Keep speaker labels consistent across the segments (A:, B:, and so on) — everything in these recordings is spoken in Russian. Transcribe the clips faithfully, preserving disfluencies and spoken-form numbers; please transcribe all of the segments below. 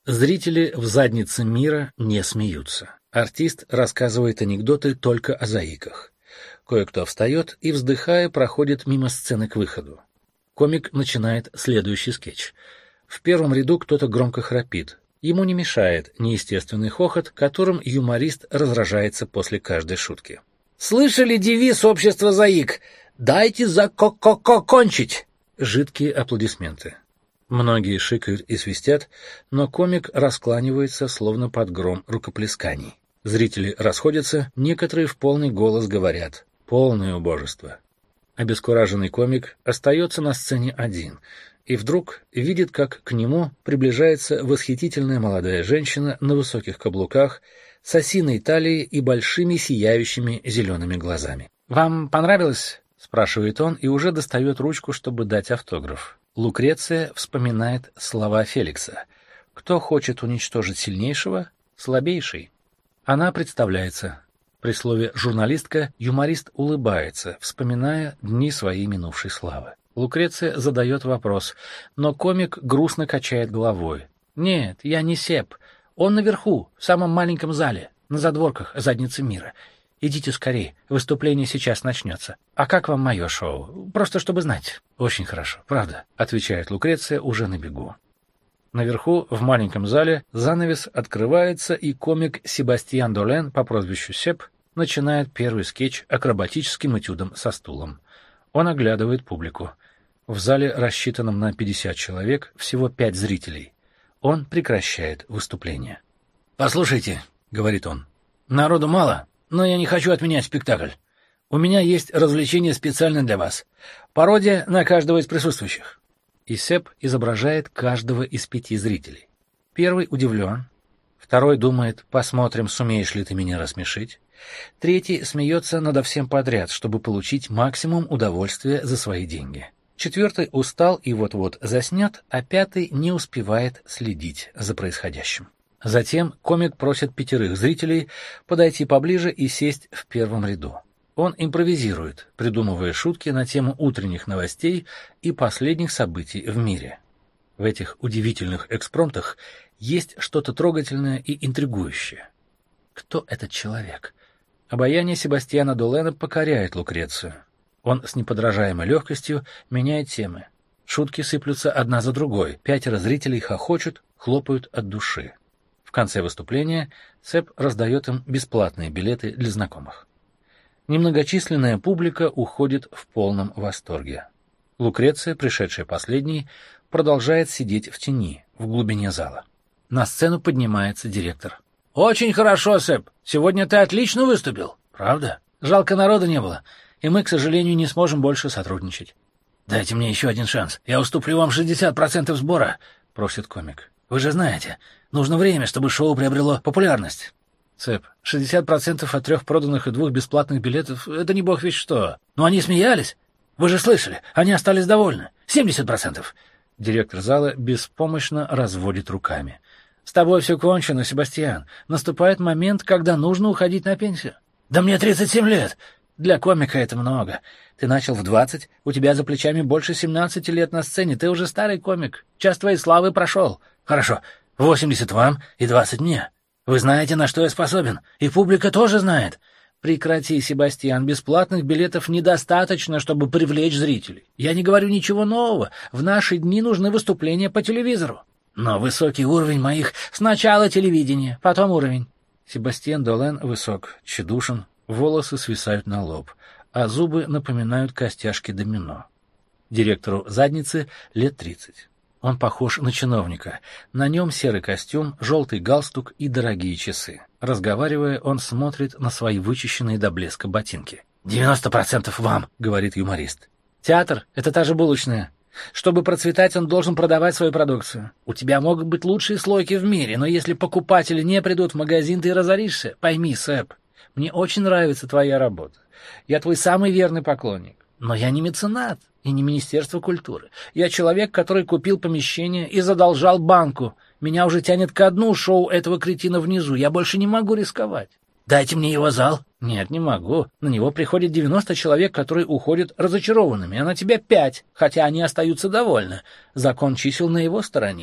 A: Зрители в заднице мира не смеются. Артист рассказывает анекдоты только о заиках. Кое-кто встает и, вздыхая, проходит мимо сцены к выходу. Комик начинает следующий скетч. В первом ряду кто-то громко храпит. Ему не мешает неестественный хохот, которым юморист разражается после каждой шутки. «Слышали девиз общества заик? Дайте закончить!» Жидкие аплодисменты. Многие шикают и свистят, но комик раскланивается, словно под гром рукоплесканий. Зрители расходятся, некоторые в полный голос говорят «полное убожество». Обескураженный комик остается на сцене один и вдруг видит, как к нему приближается восхитительная молодая женщина на высоких каблуках с осиной талией и большими сияющими зелеными глазами. «Вам понравилось?» — спрашивает он и уже достает ручку, чтобы дать автограф. Лукреция вспоминает слова Феликса. «Кто хочет уничтожить сильнейшего? Слабейший». Она представляется. При слове «журналистка» юморист улыбается, вспоминая дни своей минувшей славы. Лукреция задает вопрос, но комик грустно качает головой. «Нет, я не Сеп. Он наверху, в самом маленьком зале, на задворках задницы мира. Идите скорее, выступление сейчас начнется. А как вам мое шоу? Просто чтобы знать». «Очень хорошо, правда», — отвечает Лукреция уже на бегу. Наверху, в маленьком зале, занавес открывается, и комик Себастьян Долен по прозвищу Сеп начинает первый скетч акробатическим этюдом со стулом. Он оглядывает публику. В зале, рассчитанном на пятьдесят человек, всего пять зрителей. Он прекращает выступление. «Послушайте», — говорит он, — «народу мало, но я не хочу отменять спектакль. У меня есть развлечение специально для вас. Пародия на каждого из присутствующих». И Сеп изображает каждого из пяти зрителей. Первый удивлен, второй думает, посмотрим, сумеешь ли ты меня рассмешить. Третий смеется надо всем подряд, чтобы получить максимум удовольствия за свои деньги. Четвертый устал и вот-вот заснет, а пятый не успевает следить за происходящим. Затем комик просит пятерых зрителей подойти поближе и сесть в первом ряду. Он импровизирует, придумывая шутки на тему утренних новостей и последних событий в мире. В этих удивительных экспромтах есть что-то трогательное и интригующее. Кто этот человек? Обаяние Себастьяна Долена покоряет Лукрецию. Он с неподражаемой легкостью меняет темы. Шутки сыплются одна за другой, пятеро зрителей хохочут, хлопают от души. В конце выступления Сеп раздает им бесплатные билеты для знакомых. Немногочисленная публика уходит в полном восторге. Лукреция, пришедшая последней, продолжает сидеть в тени, в глубине зала. На сцену поднимается директор. «Очень хорошо, Сэп. Сегодня ты отлично выступил. Правда? Жалко, народа не было, и мы, к сожалению, не сможем больше сотрудничать». «Дайте мне еще один шанс. Я уступлю вам шестьдесят процентов сбора», — просит комик. «Вы же знаете, нужно время, чтобы шоу приобрело популярность». «Сэп, шестьдесят процентов от трех проданных и двух бесплатных билетов — это не бог весть что. Но они смеялись. Вы же слышали, они остались довольны. семьдесят процентов». Директор зала беспомощно разводит руками. «С тобой все кончено, Себастьян. Наступает момент, когда нужно уходить на пенсию». «Да мне тридцать семь лет. Для комика это много. Ты начал в двадцать, у тебя за плечами больше семнадцати лет на сцене, ты уже старый комик. Час твоей славы прошел. Хорошо, восемьдесят вам и двадцать мне. Вы знаете, на что я способен, и публика тоже знает. Прекрати, Себастьян, бесплатных билетов недостаточно, чтобы привлечь зрителей. Я не говорю ничего нового, в наши дни нужны выступления по телевизору. Но высокий уровень моих сначала телевидение, потом уровень». Себастьян Долен высок, тщедушен, волосы свисают на лоб, а зубы напоминают костяшки домино. Директору задницы лет тридцать. Он похож на чиновника. На нем серый костюм, желтый галстук и дорогие часы. Разговаривая, он смотрит на свои вычищенные до блеска ботинки. «Девяносто процентов вам», — говорит юморист. «Театр — это та же булочная. Чтобы процветать, он должен продавать свою продукцию. У тебя могут быть лучшие слойки в мире, но если покупатели не придут в магазин, ты разоришься. Пойми, Сэп, мне очень нравится твоя работа. Я твой самый верный поклонник. Но я не меценат и не Министерство культуры. Я человек, который купил помещение и задолжал банку. Меня уже тянет ко дну шоу этого кретина внизу. Я больше не могу рисковать. Дайте мне его зал». «Нет, не могу. На него приходит девяносто человек, которые уходят разочарованными, а на тебя пять, хотя они остаются довольны. Закон чисел на его стороне.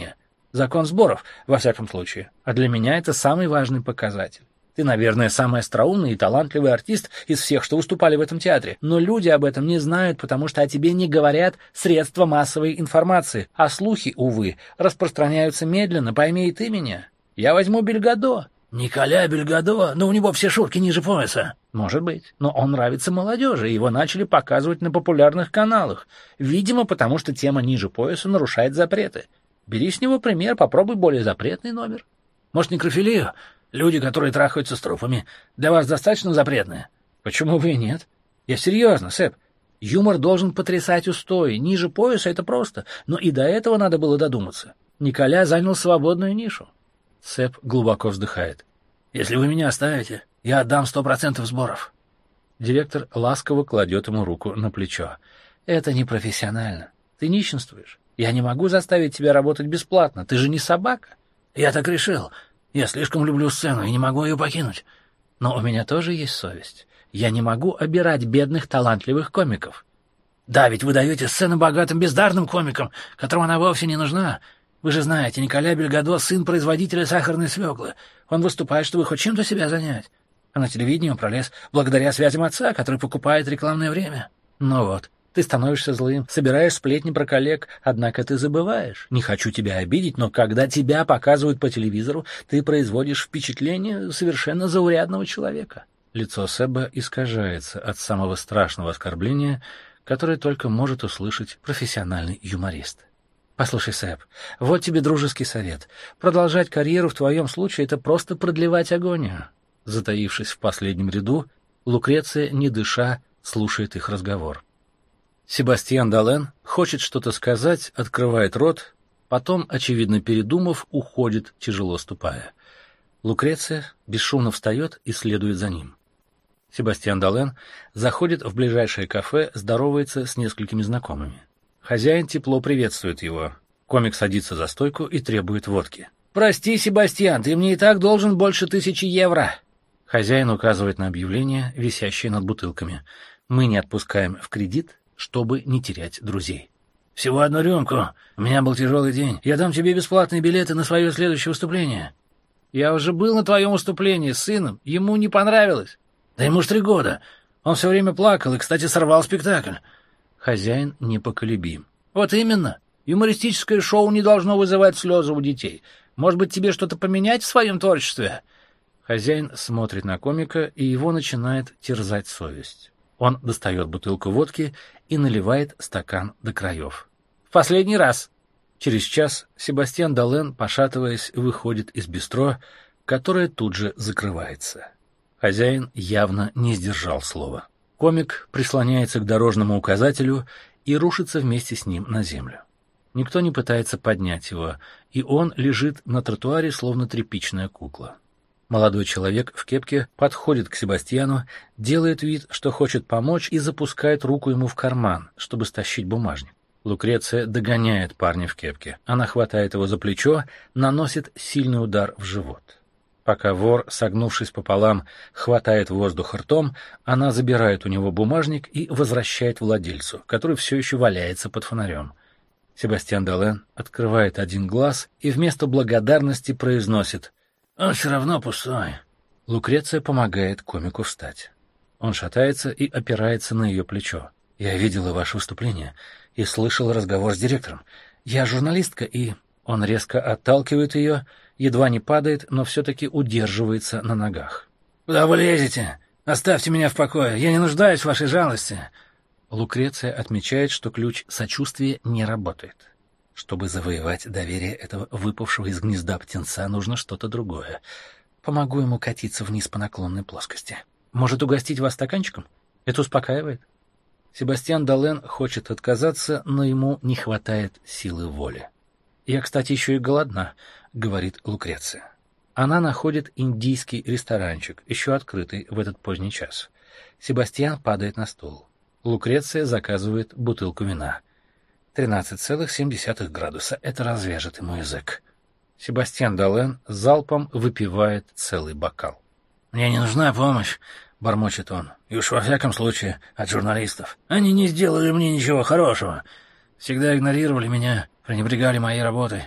A: Закон сборов, во всяком случае. А для меня это самый важный показатель. Ты, наверное, самый остроумный и талантливый артист из всех, что выступали в этом театре. Но люди об этом не знают, потому что о тебе не говорят средства массовой информации. А слухи, увы, распространяются медленно, пойми и ты меня. Я возьму Бельгадо». «Николя Бельгадо? Но у него все шутки ниже пояса». «Может быть. Но он нравится молодежи, и его начали показывать на популярных каналах. Видимо, потому что тема ниже пояса нарушает запреты. Бери с него пример, попробуй более запретный номер». «Может, некрофилию? Люди, которые трахаются с трупами, для вас достаточно запретные?» «Почему бы и нет? Я серьезно, Сэп. Юмор должен потрясать устои. Ниже пояса — это просто. Но и до этого надо было додуматься. Николя занял свободную нишу». Сэп глубоко вздыхает. «Если вы меня оставите, я отдам сто процентов сборов». Директор ласково кладет ему руку на плечо. «Это непрофессионально. Ты нищенствуешь. Я не могу заставить тебя работать бесплатно. Ты же не собака». «Я так решил. Я слишком люблю сцену и не могу ее покинуть». «Но у меня тоже есть совесть. Я не могу обирать бедных талантливых комиков». «Да, ведь вы даете сцену богатым бездарным комикам, которым она вовсе не нужна. Вы же знаете, Николя Бельгадо — сын производителя сахарной свеклы. Он выступает, чтобы хоть чем-то себя занять. А на телевидении он пролез благодаря связям отца, который покупает рекламное время. Ну вот, ты становишься злым, собираешь сплетни про коллег, однако ты забываешь. Не хочу тебя обидеть, но когда тебя показывают по телевизору, ты производишь впечатление совершенно заурядного человека». Лицо Сэба искажается от самого страшного оскорбления, которое только может услышать профессиональный юморист. «Послушай, Сэб, вот тебе дружеский совет. Продолжать карьеру в твоем случае — это просто продлевать агонию». Затаившись в последнем ряду, Лукреция, не дыша, слушает их разговор. Себастьян Даллен хочет что-то сказать, открывает рот, потом, очевидно передумав, уходит, тяжело ступая. Лукреция бесшумно встает и следует за ним. Себастьян Даллен заходит в ближайшее кафе, здоровается с несколькими знакомыми. Хозяин тепло приветствует его. Комик садится за стойку и требует водки. «Прости, Себастьян, ты мне и так должен больше тысячи евро». Хозяин указывает на объявление, висящее над бутылками. «Мы не отпускаем в кредит, чтобы не терять друзей». «Всего одну рюмку. У меня был тяжелый день. Я дам тебе бесплатные билеты на свое следующее выступление». «Я уже был на твоем выступлении с сыном. Ему не понравилось». «Да ему ж три года. Он все время плакал и, кстати, сорвал спектакль». Хозяин непоколебим. «Вот именно. Юмористическое шоу не должно вызывать слезы у детей. Может быть, тебе что-то поменять в своем творчестве?» Хозяин смотрит на комика, и его начинает терзать совесть. Он достает бутылку водки и наливает стакан до краев. «В последний раз!» Через час Себастьян Даллен, пошатываясь, выходит из бистро, которое тут же закрывается. Хозяин явно не сдержал слова. Комик прислоняется к дорожному указателю и рушится вместе с ним на землю. Никто не пытается поднять его, и он лежит на тротуаре, словно тряпичная кукла. Молодой человек в кепке подходит к Себастьяну, делает вид, что хочет помочь, и запускает руку ему в карман, чтобы стащить бумажник. Лукреция догоняет парня в кепке. Она хватает его за плечо, наносит сильный удар в живот. Пока вор, согнувшись пополам, хватает воздух ртом, она забирает у него бумажник и возвращает владельцу, который все еще валяется под фонарем. Себастьян Даллен открывает один глаз и вместо благодарности произносит: «Он все равно пустой». Лукреция помогает комику встать. Он шатается и опирается на ее плечо. «Я видела ваше выступление и слышал разговор с директором. Я журналистка, и...» Он резко отталкивает ее, едва не падает, но все-таки удерживается на ногах. «Куда вы лезете? Оставьте меня в покое, я не нуждаюсь в вашей жалости». Лукреция отмечает, что ключ сочувствия не работает. Чтобы завоевать доверие этого выпавшего из гнезда птенца, нужно что-то другое. Помогу ему катиться вниз по наклонной плоскости. Может, угостить вас стаканчиком? Это успокаивает. Себастьян Даллен хочет отказаться, но ему не хватает силы воли. «Я, кстати, еще и голодна», — говорит Лукреция. Она находит индийский ресторанчик, еще открытый в этот поздний час. Себастьян падает на стул. Лукреция заказывает бутылку вина. тринадцать целых семь десятых градуса. Это развяжет ему язык. Себастьян Даллен залпом выпивает целый бокал. «Мне не нужна помощь», — бормочет он. «И уж во всяком случае от журналистов. Они не сделали мне ничего хорошего. Всегда игнорировали меня, пренебрегали моей работой.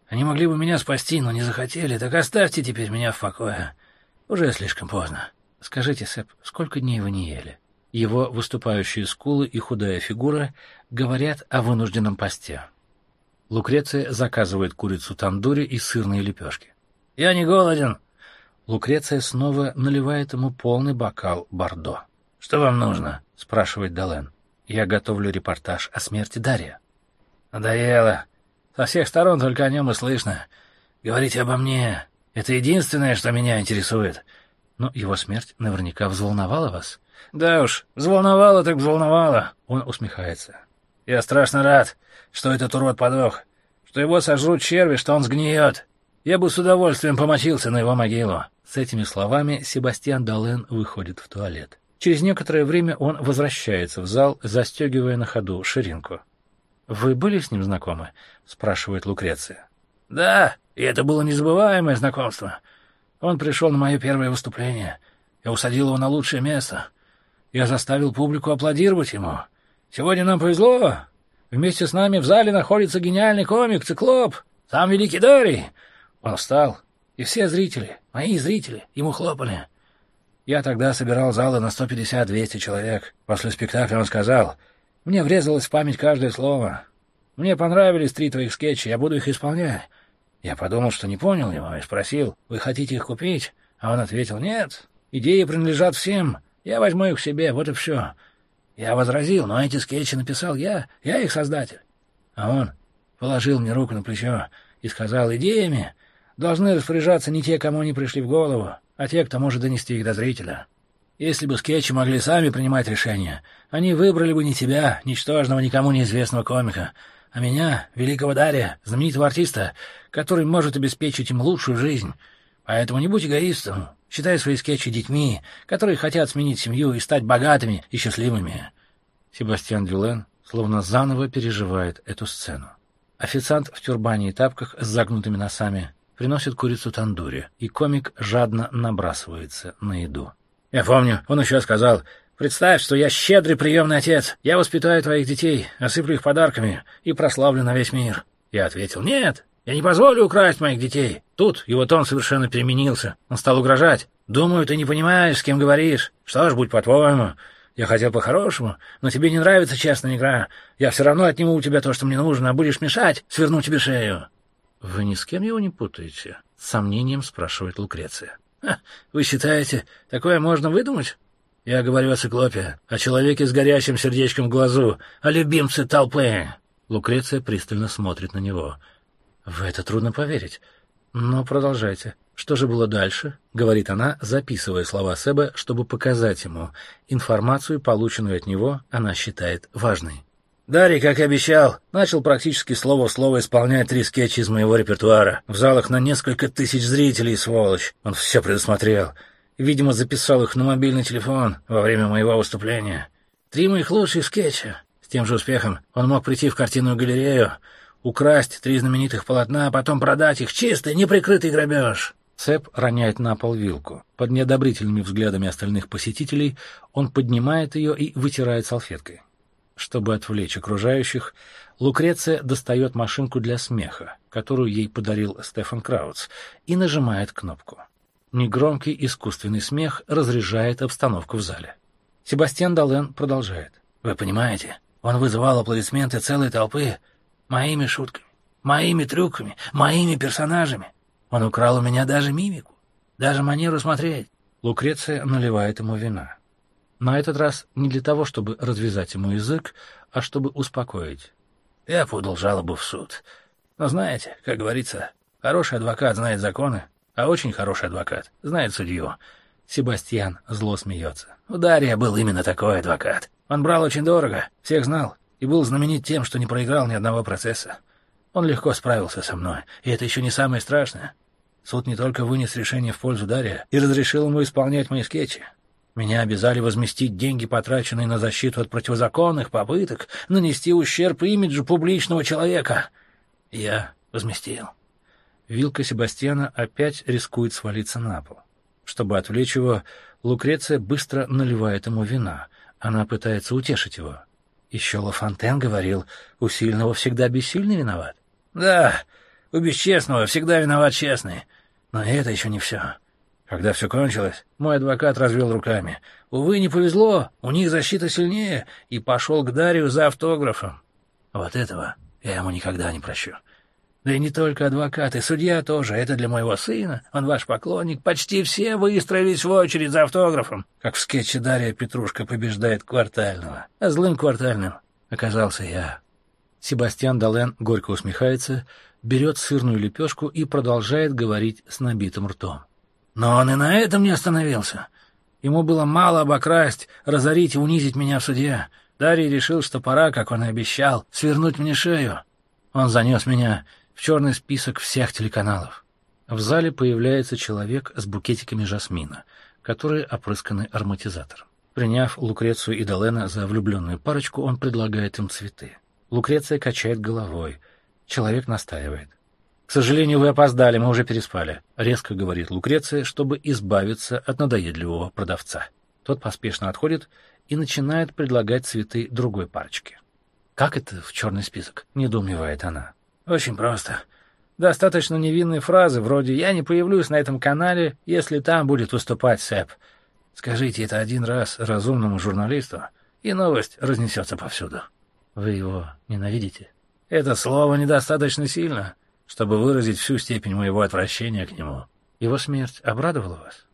B: Они могли бы меня спасти, но не захотели, так оставьте теперь меня в покое. Уже слишком поздно.
A: Скажите, Сэп, сколько дней вы не ели? Его выступающие скулы и худая фигура говорят о вынужденном посте. Лукреция заказывает курицу тандури и сырные лепешки.
B: «Я не голоден!»
A: Лукреция снова наливает ему полный бокал бордо.
B: «Что вам нужно?»
A: — спрашивает Дален. «Я готовлю репортаж о смерти Дария».
B: «Надоело. Со всех сторон только о нем и слышно. Говорите обо мне. Это единственное, что меня интересует».
A: «Но его смерть наверняка взволновала вас».
B: «Да уж, взволновало так взволновало».
A: Он усмехается.
B: «Я страшно рад, что этот урод подох, что его сожрут черви, что он сгниет. Я бы с удовольствием помочился на его могилу».
A: С этими словами Себастьян Дален выходит в туалет. Через некоторое время он возвращается в зал, застегивая на ходу ширинку. «Вы были с ним знакомы?» — спрашивает Лукреция.
B: «Да, и это было незабываемое знакомство. Он пришел на мое первое выступление. Я усадил его на лучшее место. Я заставил публику аплодировать ему. Сегодня нам повезло. Вместе с нами в зале находится гениальный комик Циклоп, сам великий Дарий. Он встал, и все зрители, мои зрители, ему хлопали. Я тогда собирал залы на сто пятьдесят — двести человек. После спектакля он сказал: «Мне врезалось в память каждое слово. Мне понравились три твоих скетча, я буду их исполнять». Я подумал, что не понял его, и спросил: «Вы хотите их купить?» А он ответил: «Нет, идеи принадлежат всем, я возьму их себе, вот и все». Я возразил: «Но эти скетчи написал я, я их создатель». А он положил мне руку на плечо и сказал: «Идеями должны распоряжаться не те, кому они пришли в голову, а те, кто может донести их до зрителя. Если бы скетчи могли сами принимать решения, они выбрали бы не тебя, ничтожного, никому неизвестного комика, а меня, великого Дария, знаменитого артиста, который может обеспечить им лучшую жизнь. Поэтому не будь эгоистом, считай свои скетчи детьми, которые хотят сменить семью и стать богатыми и счастливыми».
A: Себастьян Дюлен словно заново переживает эту сцену. Официант в тюрбане и тапках с загнутыми носами приносит курицу тандури, и комик жадно набрасывается на еду.
B: «Я помню, он еще сказал: представь, что я щедрый приемный отец, я воспитаю твоих детей, осыплю их подарками и прославлю на весь мир». Я ответил: «Нет, я не позволю украсть моих детей». Тут его тон совершенно переменился. Он стал угрожать: «Думаю, ты не понимаешь, с кем говоришь. Что ж, будь по-твоему. Я хотел по-хорошему, но тебе не нравится честная игра. Я все равно отниму у тебя то, что мне нужно, а будешь мешать, сверну тебе шею».
A: «Вы ни с кем его не путаете?» — с сомнением спрашивает Лукреция.
B: Ха, «Вы считаете, такое можно выдумать? Я говорю о циклопе, о человеке с горящим сердечком в глазу, о любимце толпы».
A: Лукреция пристально смотрит на него. «В это трудно поверить. Но продолжайте. Что же было дальше?» — говорит она, записывая слова Себа, чтобы показать ему. Информацию, полученную от него, она считает важной.
B: Дарий, как и обещал, начал практически слово в слово исполнять три скетча из моего репертуара. В залах на несколько тысяч зрителей, сволочь. Он все предусмотрел. Видимо, записал их на мобильный телефон во время моего выступления. Три моих лучших скетча. С тем же успехом он мог прийти в картинную галерею, украсть три знаменитых полотна, а потом продать их. Чистый, неприкрытый грабеж.
A: Сэп роняет на пол вилку. Под неодобрительными взглядами остальных посетителей он поднимает ее и вытирает салфеткой. Чтобы отвлечь окружающих, Лукреция достает машинку для смеха, которую ей подарил Стефан Крауц, и нажимает кнопку. Негромкий искусственный смех разряжает обстановку в зале. Себастьян Дален продолжает.
B: «Вы понимаете, он вызывал аплодисменты целой толпы моими шутками, моими трюками, моими персонажами. Он украл у меня даже мимику, даже манеру смотреть».
A: Лукреция наливает ему вина. На этот раз не для того, чтобы развязать ему язык, а чтобы успокоить.
B: «Я подал жалобу в суд. Но знаете, как говорится, хороший адвокат знает законы, а очень хороший адвокат знает судью».
A: Себастьян зло смеется.
B: «У Дария был именно такой адвокат. Он брал очень дорого, всех знал, и был знаменит тем, что не проиграл ни одного процесса. Он легко справился со мной, и это еще не самое страшное. Суд не только вынес решение в пользу Дария и разрешил ему исполнять мои скетчи. Меня обязали возместить деньги, потраченные на защиту от противозаконных попыток нанести ущерб имиджу публичного человека. Я возместил».
A: Вилка Себастьяна опять рискует свалиться на пол. Чтобы отвлечь его, Лукреция быстро наливает ему вина. Она пытается утешить его. Еще Ла Фонтен говорил, у сильного всегда бессильный виноват.
B: «Да, У бесчестного всегда виноват честный. Но и это еще не все. Когда все кончилось, мой адвокат развел руками. Увы, не повезло, у них защита сильнее, и пошел к Дарию за автографом. Вот этого я ему никогда не прощу. Да и не только адвокат, и судья тоже. Это для моего сына, он ваш поклонник. Почти все выстроились в очередь за автографом. Как в скетче Дарья Петрушка побеждает Квартального. А злым Квартальным оказался я.
A: Себастьян Дален горько усмехается, берет сырную лепешку и продолжает говорить с набитым ртом.
B: Но он и на этом не остановился. Ему было мало обокрасть, разорить и унизить меня в суде. Дарий решил, что пора, как он и обещал, свернуть мне шею. Он занес меня в черный список всех телеканалов.
A: В зале появляется человек с букетиками жасмина, которые опрысканы ароматизатором. Приняв Лукрецию и Далена за влюбленную парочку, он предлагает им цветы. Лукреция качает головой. Человек настаивает. «К сожалению, вы опоздали, мы уже переспали», — резко говорит Лукреция, чтобы избавиться от надоедливого продавца. Тот поспешно отходит и начинает предлагать цветы другой парочке. «Как это в черный список?» — недоумевает она.
B: «Очень просто. Достаточно невинной фразы, вроде «я не появлюсь на этом канале, если там будет выступать Сэп». Скажите это один раз разумному журналисту, и новость разнесется повсюду».
A: «Вы его ненавидите?»
B: «Это слово недостаточно сильно, чтобы выразить всю степень моего отвращения к нему».
A: «Его смерть обрадовала вас?»